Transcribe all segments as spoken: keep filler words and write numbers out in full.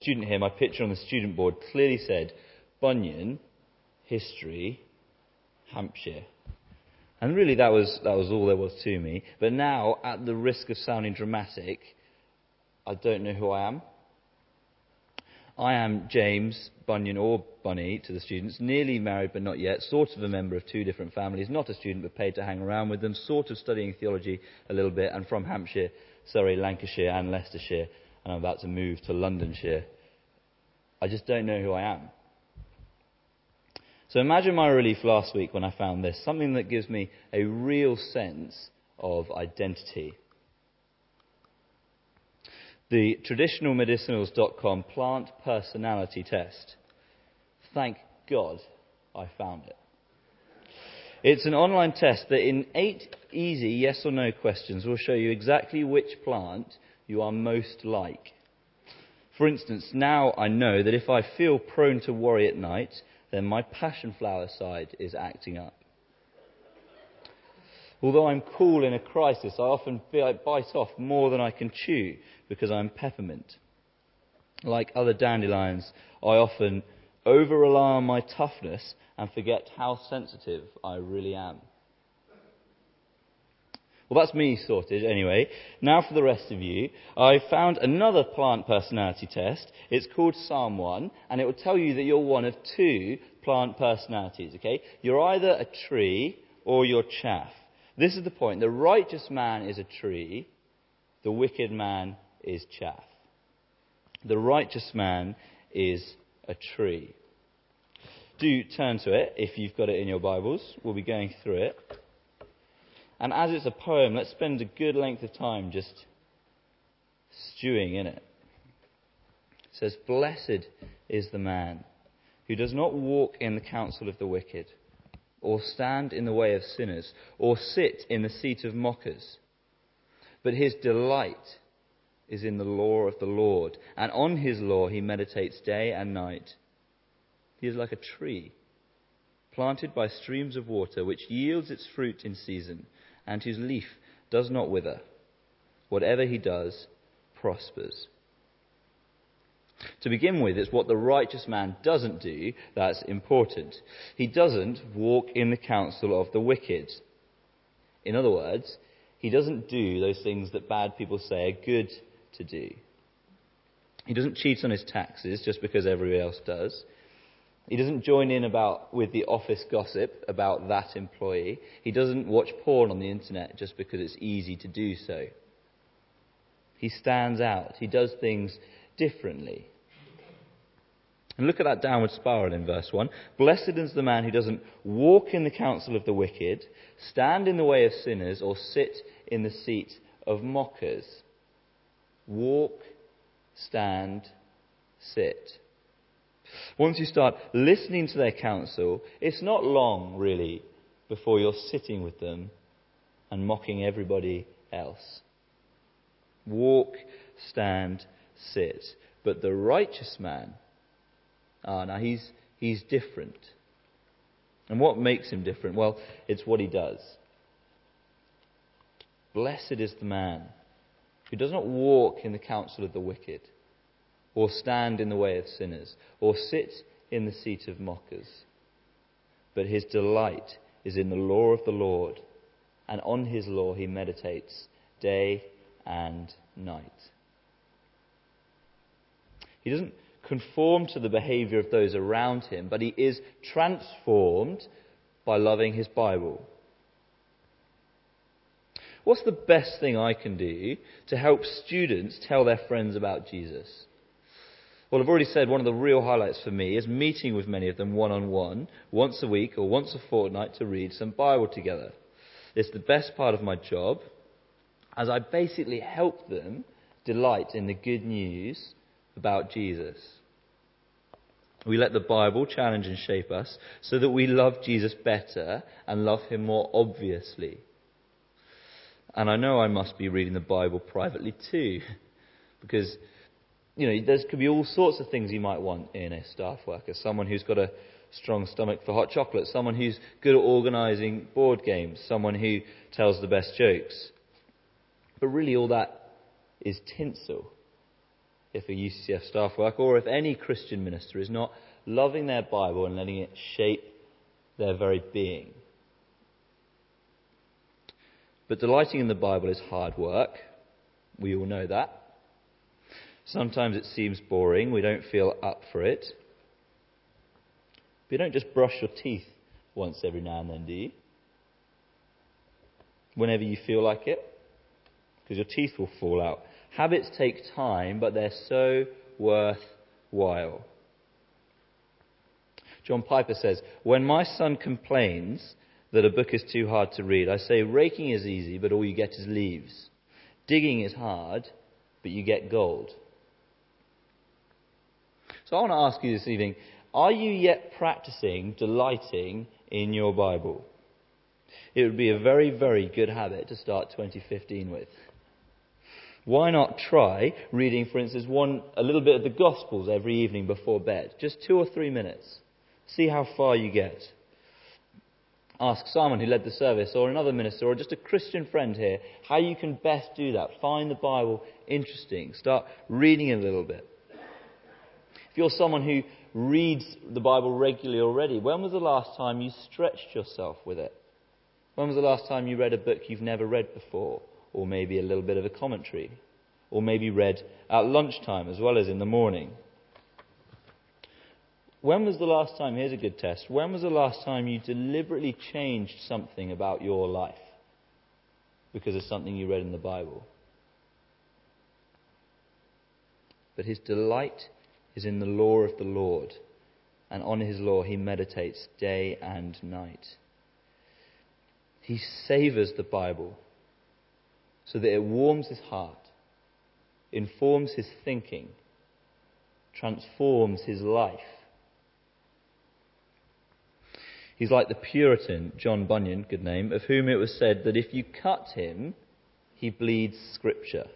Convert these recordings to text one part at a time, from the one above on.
student here, my picture on the student board clearly said Bunyan, history, Hampshire. And really that was that was all there was to me. But now, at the risk of sounding dramatic, I don't know who I am. I am James, Bunyan or Bunny to the students, nearly married but not yet, sort of a member of two different families, not a student but paid to hang around with them, sort of studying theology a little bit, and from Hampshire, Surrey, Lancashire and Leicestershire, and I'm about to move to Londonshire. I just don't know who I am. So imagine my relief last week when I found this, something that gives me a real sense of identity. The traditional medicinals dot com plant personality test. Thank God I found it. It's an online test that in eight easy yes or no questions will show you exactly which plant you are most like. For instance, now I know that if I feel prone to worry at night, then my passion flower side is acting up. Although I'm cool in a crisis, I often feel I bite off more than I can chew because I'm peppermint. Like other dandelions, I often over-rely on my toughness and forget how sensitive I really am. Well, that's me sorted anyway. Now for the rest of you. I found another plant personality test. It's called Psalm one, and it will tell you that you're one of two plant personalities, okay? You're either a tree or you're chaff. This is the point. The righteous man is a tree. The wicked man is chaff. The righteous man is a tree. Do turn to it if you've got it in your Bibles. We'll be going through it. And as it's a poem, let's spend a good length of time just stewing in it. It says, "Blessed is the man who does not walk in the counsel of the wicked, or stand in the way of sinners, or sit in the seat of mockers. But his delight is in the law of the Lord, and on his law he meditates day and night. He is like a tree planted by streams of water, which yields its fruit in season, and whose leaf does not wither. Whatever he does prospers." To begin with, it's what the righteous man doesn't do that's important. He doesn't walk in the counsel of the wicked. In other words, he doesn't do those things that bad people say are good to do. He doesn't cheat on his taxes just because everybody else does. He doesn't join in about with the office gossip about that employee. He doesn't watch porn on the internet just because it's easy to do so. He stands out. He does things differently. And look at that downward spiral in verse one. "Blessed is the man who doesn't walk in the counsel of the wicked, stand in the way of sinners, or sit in the seat of mockers." Walk, stand, sit. Once you start listening to their counsel, it's not long, really, before you're sitting with them and mocking everybody else. Walk, stand, sit. But the righteous man, ah, now he's he's different. And what makes him different? Well, it's what he does. Blessed is the man who does not walk in the counsel of the wicked, or stand in the way of sinners, or sit in the seat of mockers. But his delight is in the law of the Lord, and on his law he meditates day and night. He doesn't conform to the behaviour of those around him, but he is transformed by loving his Bible. What's the best thing I can do to help students tell their friends about Jesus? Well, I've already said one of the real highlights for me is meeting with many of them one-on-one, once a week or once a fortnight to read some Bible together. It's the best part of my job, as I basically help them delight in the good news about Jesus. We let the Bible challenge and shape us so that we love Jesus better and love him more obviously. And I know I must be reading the Bible privately too, because, you know, there could be all sorts of things you might want in a staff worker. Someone who's got a strong stomach for hot chocolate, someone who's good at organising board games, someone who tells the best jokes. But really all that is tinsel. if a U C C F staff worker or if any Christian minister is not loving their Bible and letting it shape their very being. But delighting in the Bible is hard work. We all know that. Sometimes it seems boring. We don't feel up for it. But you don't just brush your teeth once every now and then, do you? Whenever you feel like it. Because your teeth will fall out. Habits take time, but they're so worthwhile. John Piper says, "When my son complains that a book is too hard to read, I say raking is easy, but all you get is leaves. Digging is hard, but you get gold." So I want to ask you this evening, are you yet practicing delighting in your Bible? It would be a very, very good habit to start twenty fifteen with. Why not try reading, for instance, one a little bit of the Gospels every evening before bed? Just two or three minutes. See how far you get. Ask Simon, who led the service, or another minister, or just a Christian friend here, how you can best do that. Find the Bible interesting. Start reading it a little bit. If you're someone who reads the Bible regularly already, when was the last time you stretched yourself with it? When was the last time you read a book you've never read before? Or maybe a little bit of a commentary? Or maybe read at lunchtime as well as in the morning? When was the last time, here's a good test, when was the last time you deliberately changed something about your life because of something you read in the Bible? But his delight is in the law of the Lord, and on his law he meditates day and night. He savours the Bible so that it warms his heart, informs his thinking, transforms his life. He's like the Puritan, John Bunyan, good name, of whom it was said that if you cut him, he bleeds Scripture.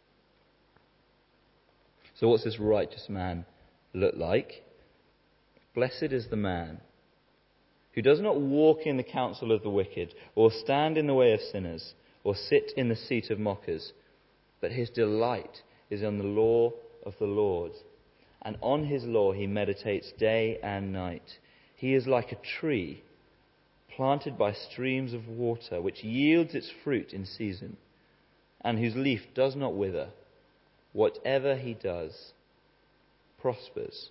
So what's this righteous man look like? Blessed is the man who does not walk in the counsel of the wicked, or stand in the way of sinners, or sit in the seat of mockers, but his delight is on the law of the Lord, and on his law he meditates day and night. He is like a tree planted by streams of water, which yields its fruit in season, and whose leaf does not wither. Whatever he does prospers.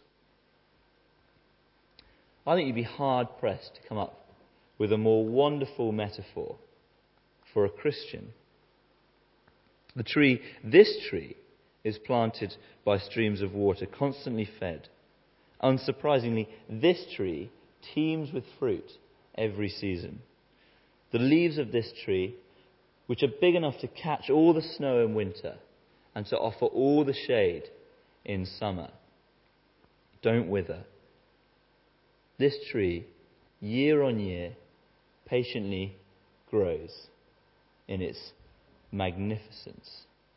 I think you'd be hard-pressed to come up with a more wonderful metaphor for a Christian. The tree, this tree, is planted by streams of water, constantly fed. Unsurprisingly, this tree teems with fruit every season. The leaves of this tree, which are big enough to catch all the snow in winter and to offer all the shade in summer, don't wither. This tree, year on year, patiently grows in its magnificence.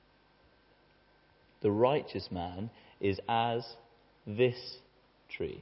The righteous man is as this tree.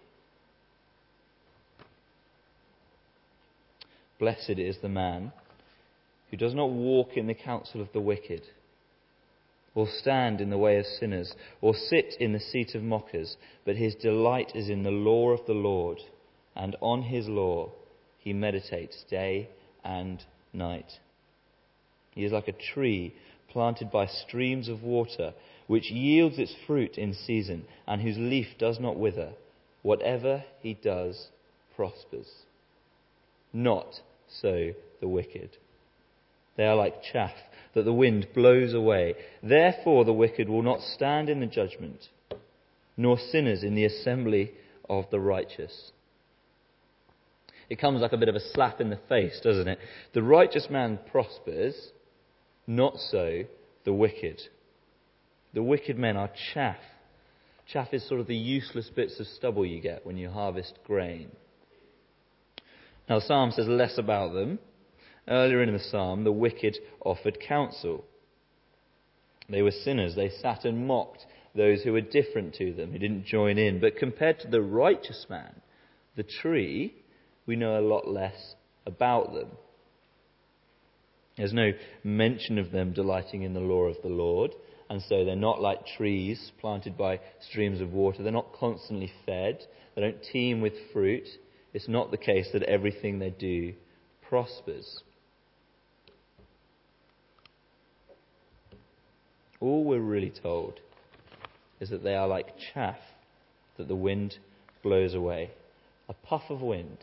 Blessed is the man who does not walk in the counsel of the wicked, or stand in the way of sinners, or sit in the seat of mockers, but his delight is in the law of the Lord, and on his law he meditates day and night. He is like a tree planted by streams of water, which yields its fruit in season, and whose leaf does not wither. Whatever he does prospers. Not so the wicked. They are like chaff that the wind blows away. Therefore the wicked will not stand in the judgment, nor sinners in the assembly of the righteous. It comes like a bit of a slap in the face, doesn't it? The righteous man prospers, not so the wicked. The wicked men are chaff. Chaff is sort of the useless bits of stubble you get when you harvest grain. Now the psalm says less about them. Earlier in the psalm, the wicked offered counsel. They were sinners. They sat and mocked those who were different to them, who didn't join in. But compared to the righteous man, the tree, we know a lot less about them. There's no mention of them delighting in the law of the Lord, and so they're not like trees planted by streams of water. They're not constantly fed. They don't teem with fruit. It's not the case that everything they do prospers. All we're really told is that they are like chaff that the wind blows away. A puff of wind,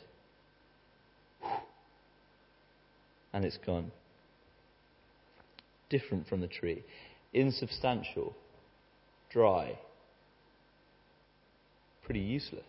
and it's gone. Different from the tree. Insubstantial. Dry. Pretty useless.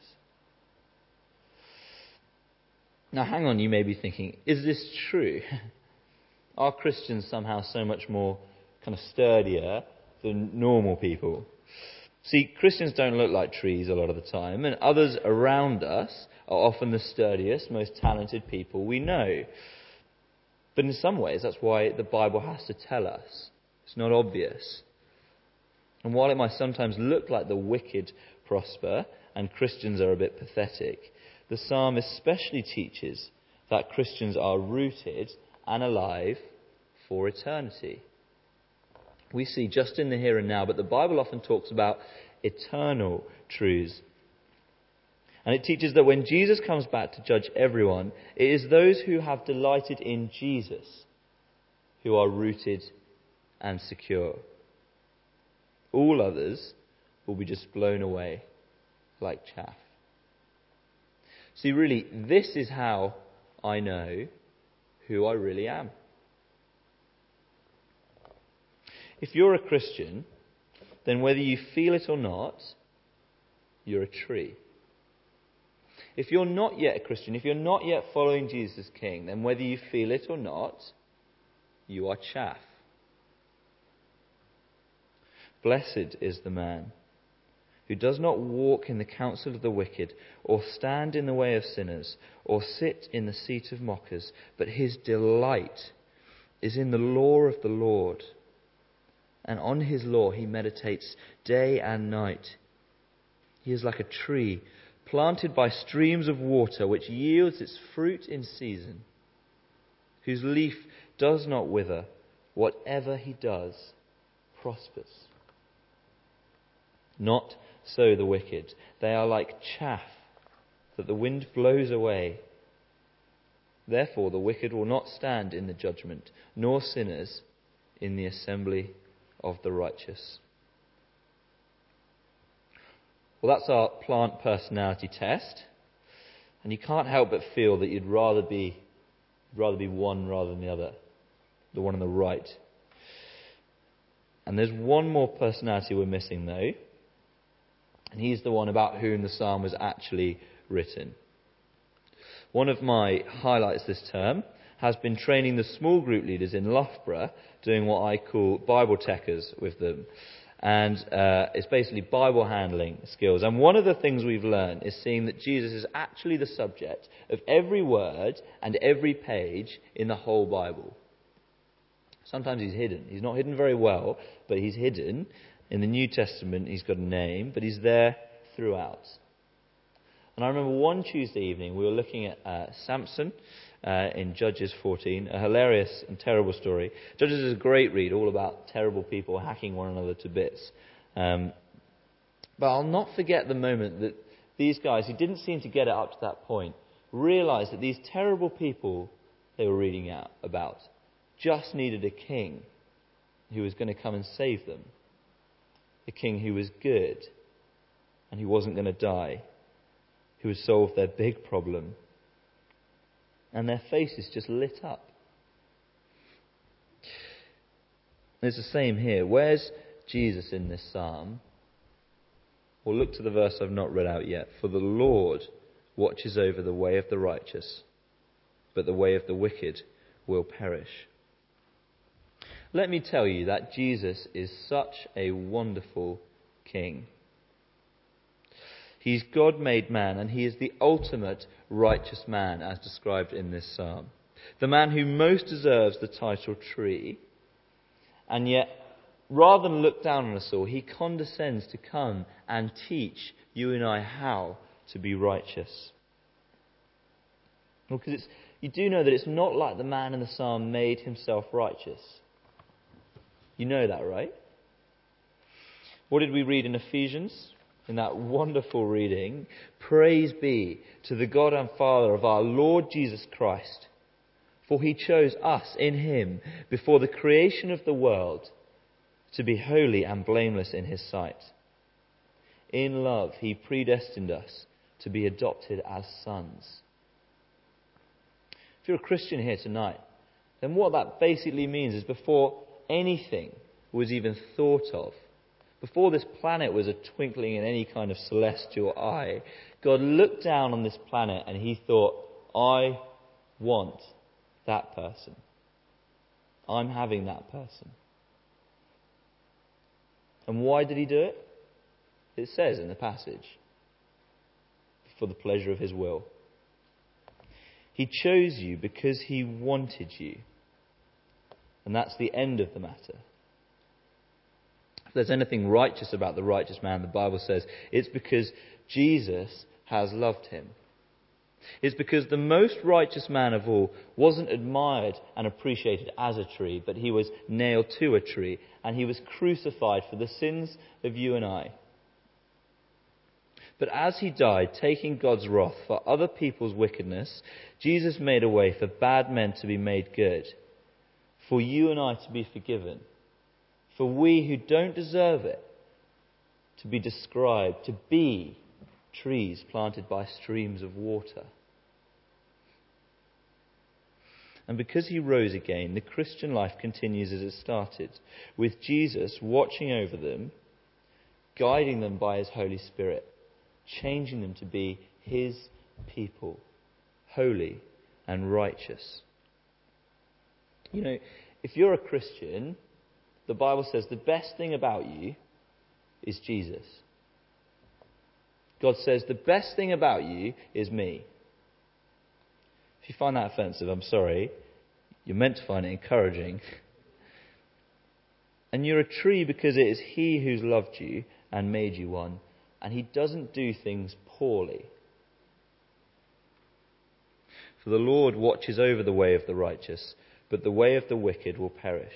Now hang on, you may be thinking, is this true? Are Christians somehow so much more kind of sturdier than normal people? See, Christians don't look like trees a lot of the time, and others around us are often the sturdiest, most talented people we know. But in some ways, that's why the Bible has to tell us. It's not obvious. And while it might sometimes look like the wicked prosper and Christians are a bit pathetic, the psalm especially teaches that Christians are rooted and alive for eternity. We see just in the here and now, but the Bible often talks about eternal truths. And it teaches that when Jesus comes back to judge everyone, it is those who have delighted in Jesus who are rooted and secure. All others will be just blown away like chaff. See, really, this is how I know who I really am. If you're a Christian, then whether you feel it or not, you're a tree. If you're not yet a Christian, if you're not yet following Jesus as King, then whether you feel it or not, you are chaff. Blessed is the man who does not walk in the counsel of the wicked, or stand in the way of sinners, or sit in the seat of mockers, but his delight is in the law of the Lord. And on his law he meditates day and night. He is like a tree planted by streams of water, which yields its fruit in season, whose leaf does not wither. Whatever he does prospers. Not so the wicked. They are like chaff that the wind blows away. Therefore the wicked will not stand in the judgment, nor sinners in the assembly of the righteous. Well, that's our plant personality test, and you can't help but feel that you'd rather be rather be one rather than the other, the one on the right. And there's one more personality we're missing, though, and he's the one about whom the psalm was actually written. One of my highlights this term has been training the small group leaders in Loughborough, doing what I call Bible techers with them. And uh, it's basically Bible handling skills. And one of the things we've learned is seeing that Jesus is actually the subject of every word and every page in the whole Bible. Sometimes he's hidden. He's not hidden very well, but he's hidden. In the New Testament, he's got a name, but he's there throughout. And I remember one Tuesday evening, we were looking at uh, Samson uh, in Judges fourteen, a hilarious and terrible story. Judges is a great read, all about terrible people hacking one another to bits. Um, but I'll not forget the moment that these guys, who didn't seem to get it up to that point, realised that these terrible people they were reading out about just needed a king who was going to come and save them. A king who was good and who wasn't going to die, who would solve their big problem. And their faces just lit up. It's the same here. Where's Jesus in this psalm? Well, look to the verse I've not read out yet. For the Lord watches over the way of the righteous, but the way of the wicked will perish. Let me tell you that Jesus is such a wonderful King. He's God made man, and he is the ultimate righteous man as described in this psalm. The man who most deserves the title tree, and yet rather than look down on us all, he condescends to come and teach you and I how to be righteous. Well, because it's, you do know that it's not like the man in the psalm made himself righteous. You know that, right? What did we read in Ephesians? In that wonderful reading, praise be to the God and Father of our Lord Jesus Christ, for he chose us in him before the creation of the world to be holy and blameless in his sight. In love, he predestined us to be adopted as sons. If you're a Christian here tonight, then what that basically means is before anything was even thought of, before this planet was a twinkling in any kind of celestial eye, God looked down on this planet and he thought, I want that person. I'm having that person. And why did he do it? It says in the passage, for the pleasure of his will. He chose you because he wanted you. And that's the end of the matter. If there's anything righteous about the righteous man, the Bible says, it's because Jesus has loved him. It's because the most righteous man of all wasn't admired and appreciated as a tree, but he was nailed to a tree and he was crucified for the sins of you and I. But as he died, taking God's wrath for other people's wickedness, Jesus made a way for bad men to be made good, for you and I to be forgiven, for we who don't deserve it to be described to be trees planted by streams of water. And because he rose again, the Christian life continues as it started, with Jesus watching over them, guiding them by his Holy Spirit, changing them to be his people, holy and righteous. You know, if you're a Christian, the Bible says the best thing about you is Jesus. God says the best thing about you is me. If you find that offensive, I'm sorry. You're meant to find it encouraging. And you're a tree because it is he who's loved you and made you one. And he doesn't do things poorly. For the Lord watches over the way of the righteous, but the way of the wicked will perish.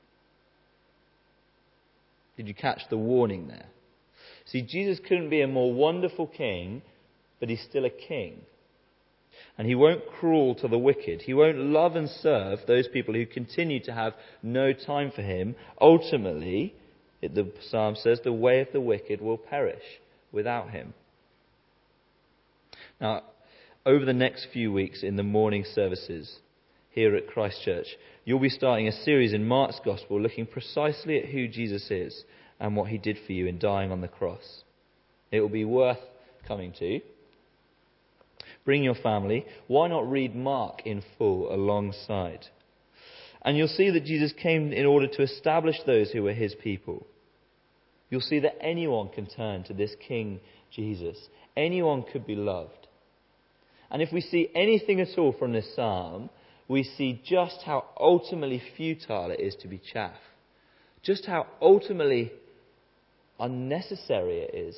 Did you catch the warning there? See, Jesus couldn't be a more wonderful king, but he's still a king. And he won't cruel to the wicked. He won't love and serve those people who continue to have no time for him. Ultimately, it, the psalm says, the way of the wicked will perish without him. Now, over the next few weeks in the morning services here at Christ Church, you'll be starting a series in Mark's Gospel looking precisely at who Jesus is and what he did for you in dying on the cross. It will be worth coming to. Bring your family. Why not read Mark in full alongside? And you'll see that Jesus came in order to establish those who were his people. You'll see that anyone can turn to this King Jesus. Anyone could be loved. And if we see anything at all from this psalm, we see just how ultimately futile it is to be chaff. Just how ultimately unnecessary it is.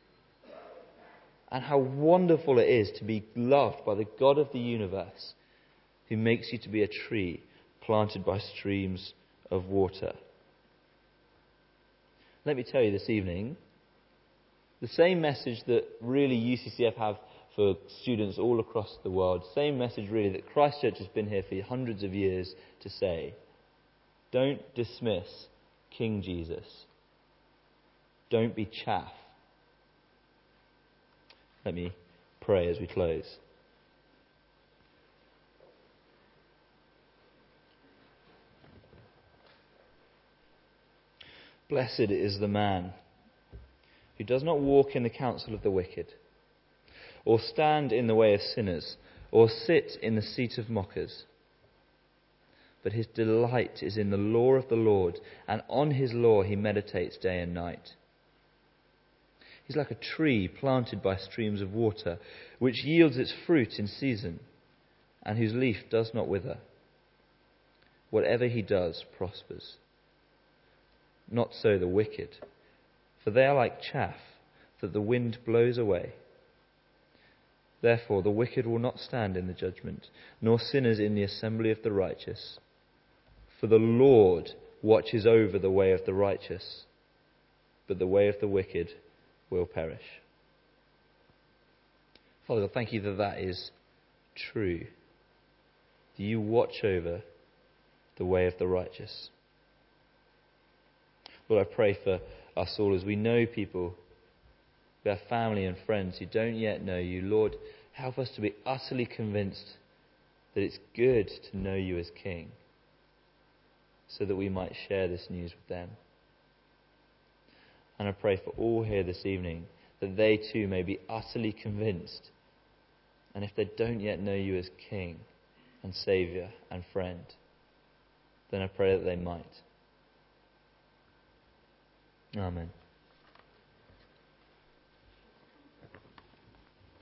And how wonderful it is to be loved by the God of the universe, who makes you to be a tree planted by streams of water. Let me tell you this evening, the same message that really U C C F have for students all across the world, same message really that Christ Church has been here for hundreds of years to say. Don't dismiss King Jesus. Don't be chaff. Let me pray as we close. Blessed is the man who does not walk in the counsel of the wicked, or stand in the way of sinners, or sit in the seat of mockers. But his delight is in the law of the Lord, and on his law he meditates day and night. He's like a tree planted by streams of water, which yields its fruit in season, and whose leaf does not wither. Whatever he does prospers. Not so the wicked, for they are like chaff that the wind blows away. Therefore the wicked will not stand in the judgment, nor sinners in the assembly of the righteous. For the Lord watches over the way of the righteous, but the way of the wicked will perish. Father God, thank you that that is true. Do you watch over the way of the righteous? Lord, I pray for us all as we know people, we have family and friends who don't yet know you. Lord, help us to be utterly convinced that it's good to know you as King, so that we might share this news with them. And I pray for all here this evening that they too may be utterly convinced. And if they don't yet know you as King and Saviour and friend, then I pray that they might. Amen.